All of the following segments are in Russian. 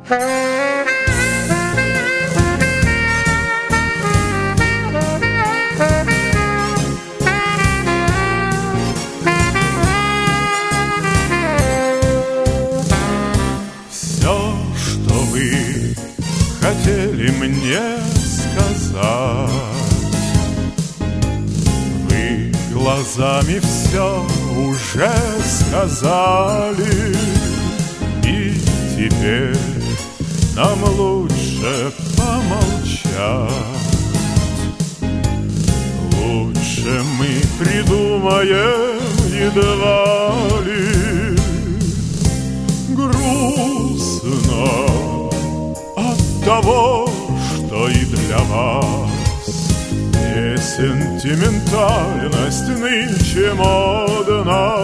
Все, что вы хотели мне сказать, вы глазами все уже сказали. И теперь нам лучше помолчать. Лучше мы придумаем едва ли. Грустно от того, что и для вас не сентиментальность нынче модна.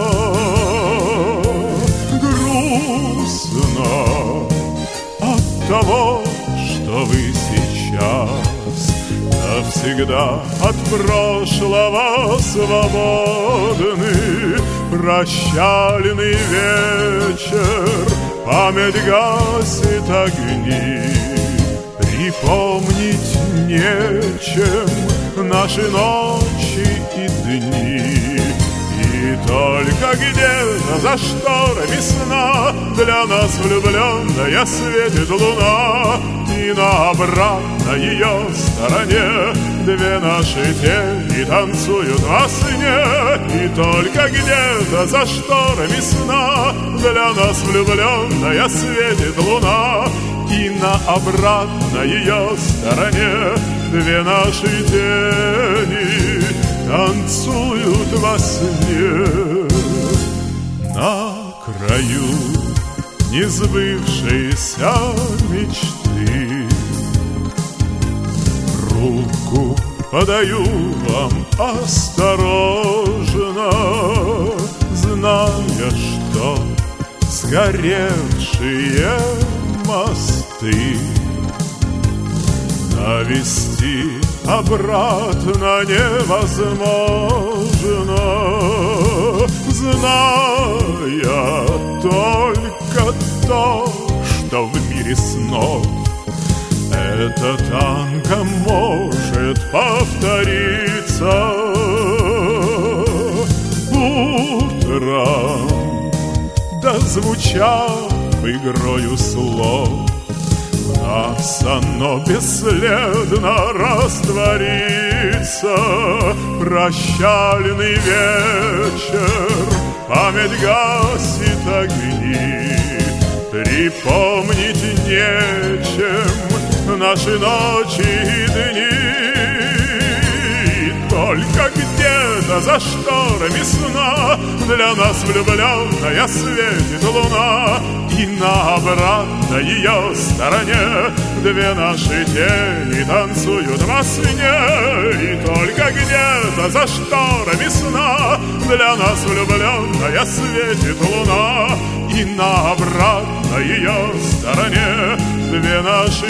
Грустно от того, что вы сейчас навсегда от прошлого свободны. Прощальный вечер, память гасит огни. Припомнить нечем наши ночи и дни. И только где-то за шторами сна для нас влюбленная светит луна. И на обратной ее стороне две наши тени танцуют во сне. И только где-то за шторами сна для нас влюбленная светит луна. И на обратной ее стороне две наши тени танцуют во сне. На краю несбывшейся мечты руку подаю вам осторожно, зная, что сгоревшие мосты навести обратно невозможно, зная только то, что в мире снов эта танго может повториться. Утром, дозвучав игрою слов, нас оно бесследно растворится. Прощальный вечер, память гасит огни. Припомнить нечем наши ночи и дни. Только где-то за шторами сна для нас влюбленная светит луна. И на обратной ее стороне две наши тени танцуют во сне. И только где-то за шторами сна для нас влюбленная светит луна. И на обратной ее стороне две наши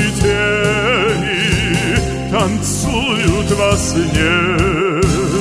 тени танцуют во сне.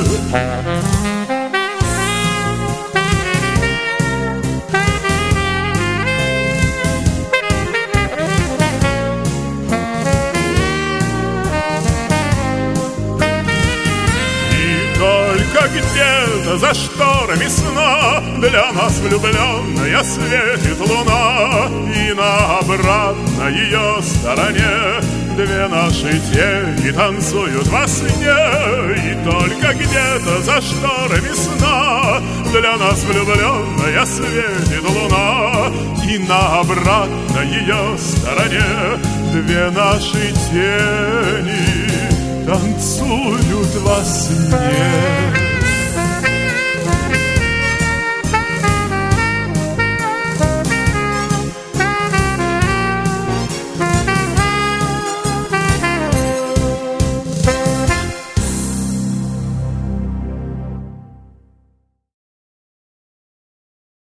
Только где-то за шторами сна для нас влюбленная светит луна. И на обратной ее стороне две наши тени танцуют во сне. И только где-то за шторами сна для нас влюбленная светит луна. И на обратной ее стороне две наши тени танцуют во сне.